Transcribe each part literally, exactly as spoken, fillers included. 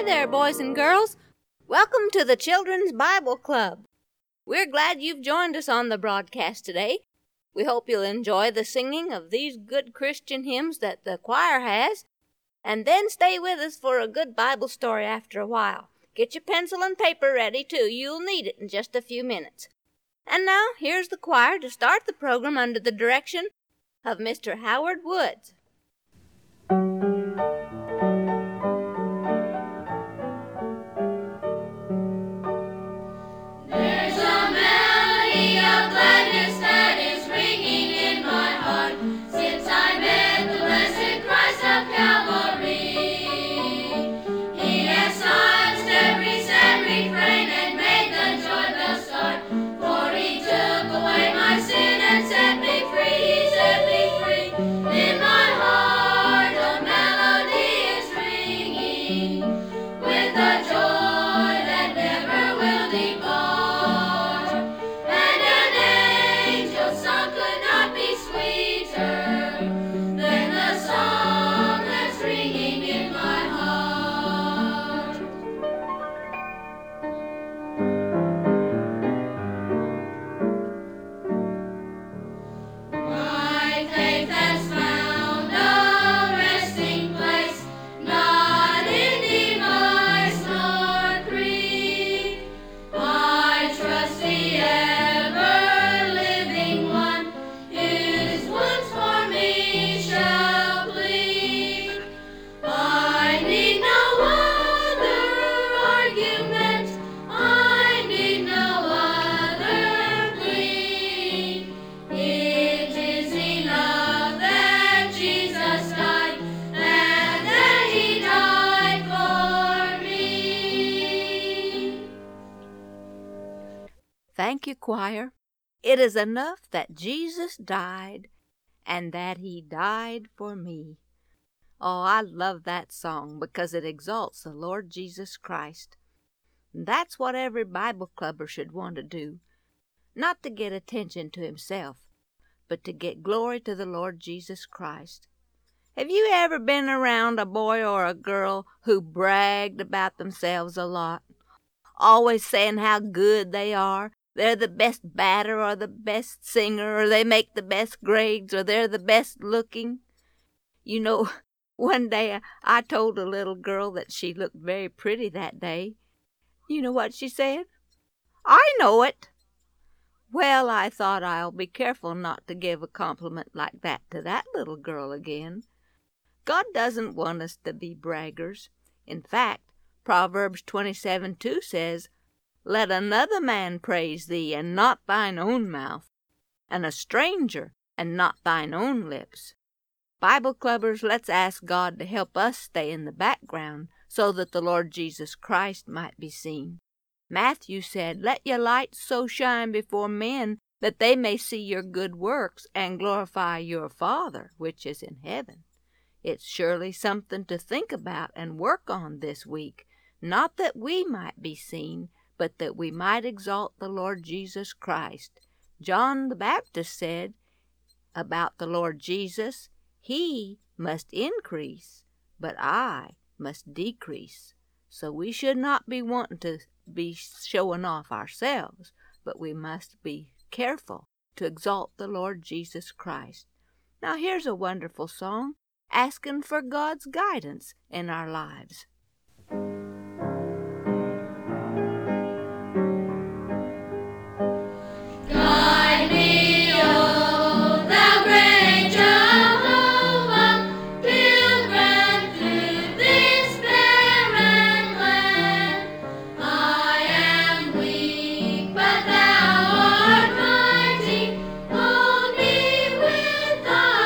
there, boys and girls. Welcome to the Children's Bible Club. We're glad you've joined us on the broadcast today. We hope you'll enjoy the singing of these good Christian hymns that the choir has, and then stay with us for a good Bible story after a while. Get your pencil and paper ready, too. You'll need it in just a few minutes. And now, here's the choir to start the program under the direction of Mister Howard Woods. Thank you, choir. It is enough that Jesus died and that he died for me. Oh, I love that song because it exalts the Lord Jesus Christ. That's what every Bible clubber should want to do. Not to get attention to himself, but to get glory to the Lord Jesus Christ. Have you ever been around a boy or a girl who bragged about themselves a lot? Always saying how good they are. They're the best batter or the best singer, or they make the best grades, or they're the best looking. You know, one day I told a little girl that she looked very pretty that day. You know what she said? "I know it." Well, I thought I'll be careful not to give a compliment like that to that little girl again. God doesn't want us to be braggers. In fact, Proverbs twenty-seven two says, "Let another man praise thee, and not thine own mouth, and a stranger, and not thine own lips." Bible clubbers, let's ask God to help us stay in the background so that the Lord Jesus Christ might be seen. Matthew said, "Let your light so shine before men that they may see your good works and glorify your Father which is in heaven." It's surely something to think about and work on this week, not that we might be seen, but that we might exalt the Lord Jesus Christ. John the Baptist said about the Lord Jesus, "He must increase, but I must decrease." So we should not be wanting to be showing off ourselves, but we must be careful to exalt the Lord Jesus Christ. Now here's a wonderful song asking for God's guidance in our lives.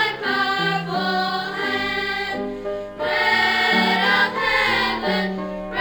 Heaven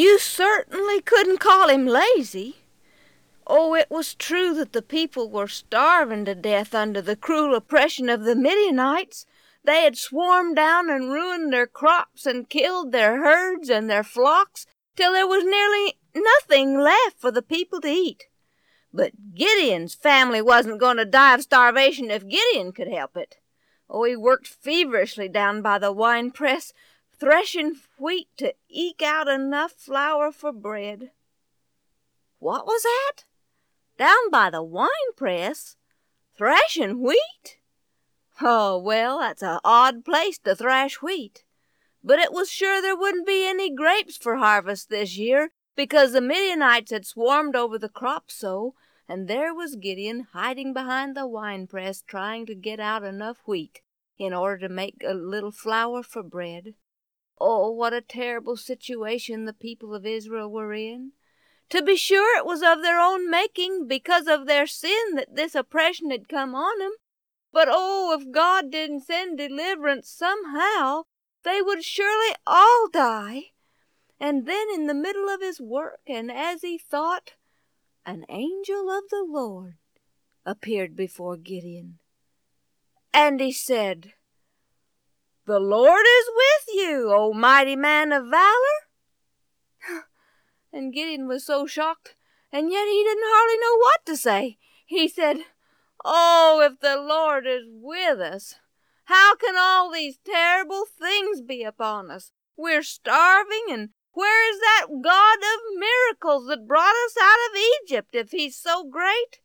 You certainly couldn't call him lazy. Oh, it was true that the people were starving to death under the cruel oppression of the Midianites. They had swarmed down and ruined their crops and killed their herds and their flocks till there was nearly nothing left for the people to eat. But Gideon's family wasn't going to die of starvation if Gideon could help it. Oh, he worked feverishly down by the winepress, threshing wheat to eke out enough flour for bread. What was that? Down by the winepress? Thrashing wheat? Oh, well, that's an odd place to thrash wheat. But it was sure there wouldn't be any grapes for harvest this year, because the Midianites had swarmed over the crop so, and there was Gideon hiding behind the winepress trying to get out enough wheat in order to make a little flour for bread. Oh, what a terrible situation the people of Israel were in. To be sure, it was of their own making, because of their sin, that this oppression had come on them. But oh, if God didn't send deliverance somehow, they would surely all die. And then in the middle of his work, and as he thought, an angel of the Lord appeared before Gideon. And he said, "The Lord is with you, O mighty man of valor." And Gideon was so shocked, and yet he didn't hardly know what to say. He said, "Oh, if the Lord is with us, how can all these terrible things be upon us? We're starving, and where is that God of miracles that brought us out of Egypt if he's so great?"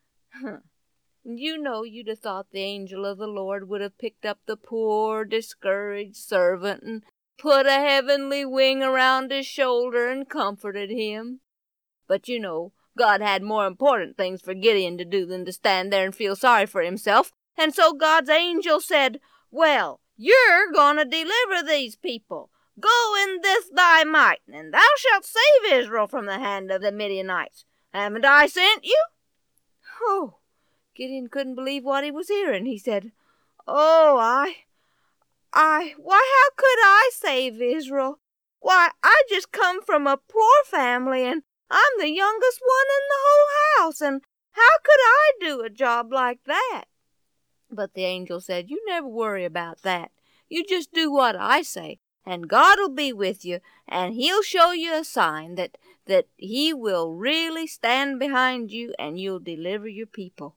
You know, you'd have thought the angel of the Lord would have picked up the poor, discouraged servant and put a heavenly wing around his shoulder and comforted him. But you know, God had more important things for Gideon to do than to stand there and feel sorry for himself, and so God's angel said, "Well, you're going to deliver these people. Go in this thy might, and thou shalt save Israel from the hand of the Midianites. Haven't I sent you?" Oh, Gideon couldn't believe what he was hearing. He said, "Oh, I, I, why, how could I save Israel? Why, I just come from a poor family, and I'm the youngest one in the whole house, and how could I do a job like that?" But the angel said, "You never worry about that. You just do what I say, and God'll be with you, and he'll show you a sign that, that he will really stand behind you, and you'll deliver your people."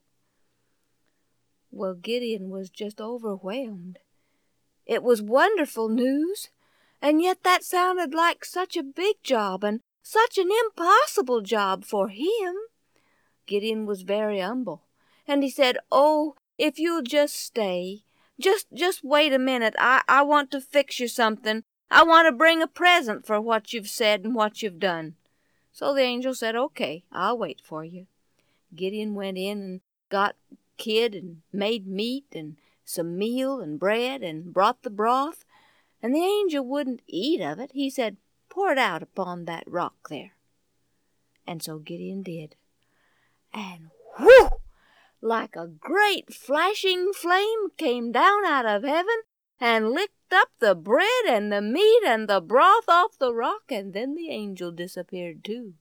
Well, Gideon was just overwhelmed. It was wonderful news, and yet that sounded like such a big job and such an impossible job for him. Gideon was very humble, and he said, "Oh, if you'll just stay, just just wait a minute. I, I want to fix you something. I want to bring a present for what you've said and what you've done." So the angel said, "Okay, I'll wait for you." Gideon went in and got kid and made meat and some meal and bread and brought the broth, and the angel wouldn't eat of it. He said, "Pour it out upon that rock there." And so Gideon did. And whew! Like a great flashing flame came down out of heaven and licked up the bread and the meat and the broth off the rock, and then the angel disappeared too.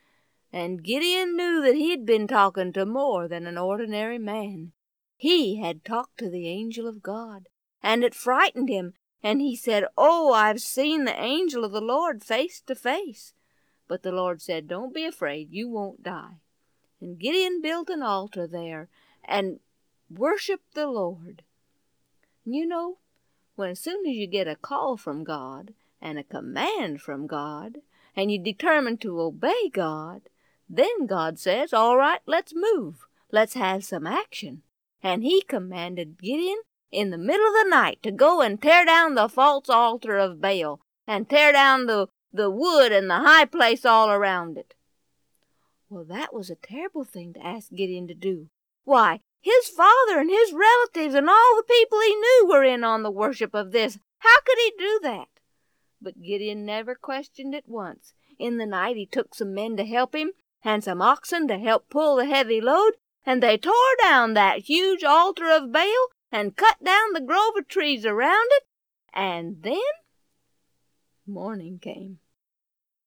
And Gideon knew that he had been talking to more than an ordinary man. He had talked to the angel of God, and it frightened him, and he said, "Oh, I've seen the angel of the Lord face to face." But the Lord said, "Don't be afraid, you won't die." And Gideon built an altar there and worshipped the Lord. You know, when as soon as you get a call from God and a command from God, and you determine to obey God, then God says, "All right, let's move. Let's have some action." And he commanded Gideon in the middle of the night to go and tear down the false altar of Baal and tear down the, the wood and the high place all around it. Well, that was a terrible thing to ask Gideon to do. Why, his father and his relatives and all the people he knew were in on the worship of this. How could he do that? But Gideon never questioned it once. In the night he took some men to help him, and some oxen to help pull the heavy load, and they tore down that huge altar of Baal and cut down the grove of trees around it, and then morning came.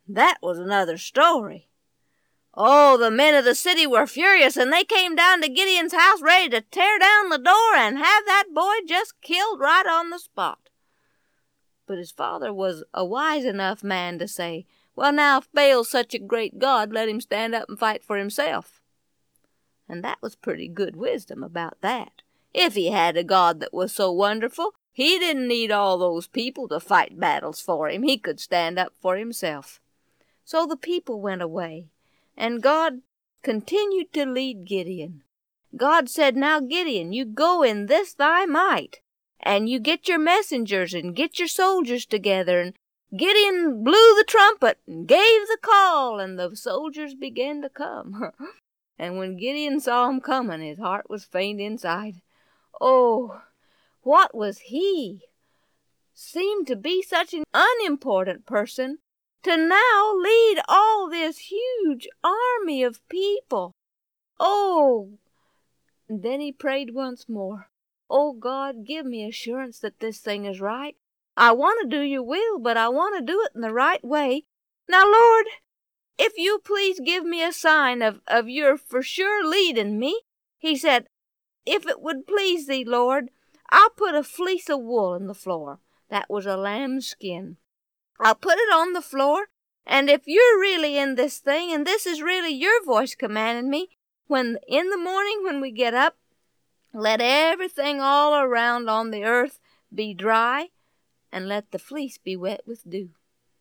that was another story. Oh, the men of the city were furious, and they came down to Gideon's house ready to tear down the door and have that boy just killed right on the spot. But his father was a wise enough man to say, well, now, if Baal's such a great God, let him stand up and fight for himself. And that was pretty good wisdom about that. If he had a God that was so wonderful, he didn't need all those people to fight battles for him. He could stand up for himself. So the people went away, and God continued to lead Gideon. God said, now, Gideon, you go in this thy might, and you get your messengers and get your soldiers together. And Gideon blew the trumpet and gave the call, and the soldiers began to come. And when Gideon saw 'em coming, his heart was faint inside. Oh, what was he? Seemed to be such an unimportant person to now lead all this huge army of people. Oh, and then he prayed once more. Oh, God, give me assurance that this thing is right. I want to do your will, but I want to do it in the right way. Now, Lord, if you please give me a sign of, of your for sure leading me, he said, if it would please thee, Lord, I'll put a fleece of wool on the floor. That was a lamb's skin. I'll put it on the floor, and if you're really in this thing, and this is really your voice commanding me, when in the morning when we get up, let everything all around on the earth be dry, and let the fleece be wet with dew.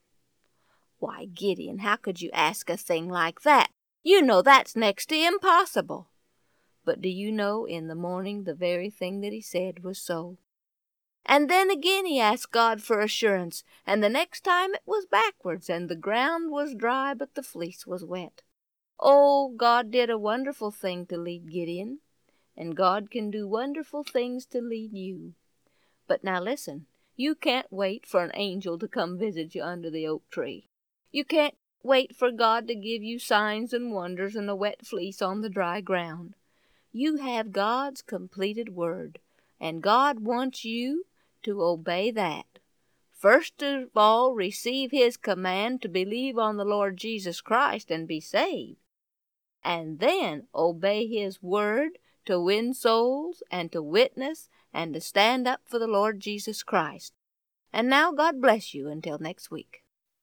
Why, Gideon, how could you ask a thing like that? You know that's next to impossible. But do you know, in the morning the very thing that he said was so. And then again he asked God for assurance, and the next time it was backwards, and the ground was dry, but the fleece was wet. Oh, God did a wonderful thing to lead Gideon, and God can do wonderful things to lead you. But now listen, you can't wait for an angel to come visit you under the oak tree. You can't wait for God to give you signs and wonders and a wet fleece on the dry ground. You have God's completed word, and God wants you to obey that. First of all, receive his command to believe on the Lord Jesus Christ and be saved. And then obey his word to win souls and to witness and to stand up for the Lord Jesus Christ. And now God bless you until next week.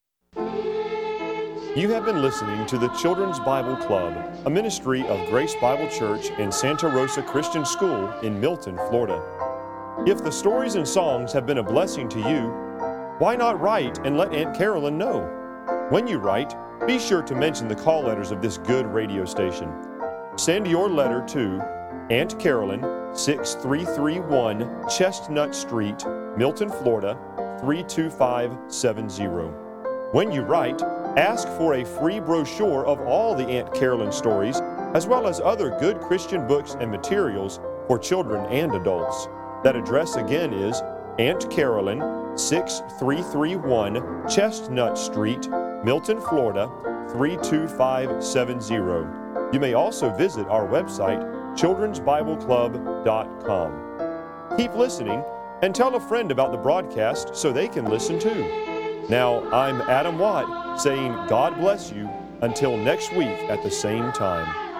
You have been listening to the Children's Bible Club, a ministry of Grace Bible Church and Santa Rosa Christian School in Milton, Florida. If the stories and songs have been a blessing to you, why not write and let Aunt Carolyn know? When you write, be sure to mention the call letters of this good radio station. Send your letter to Aunt Carolyn, six three three one Chestnut Street, Milton, Florida, three two five seven zero. When you write, ask for a free brochure of all the Aunt Carolyn stories, as well as other good Christian books and materials for children and adults. That address again is Aunt Carolyn, six three three one Chestnut Street, Milton, Florida, three two five seven zero. You may also visit our website, children's bible club dot com. Keep listening and tell a friend about the broadcast so they can listen too. Now, I'm Adam Watt saying God bless you until next week at the same time.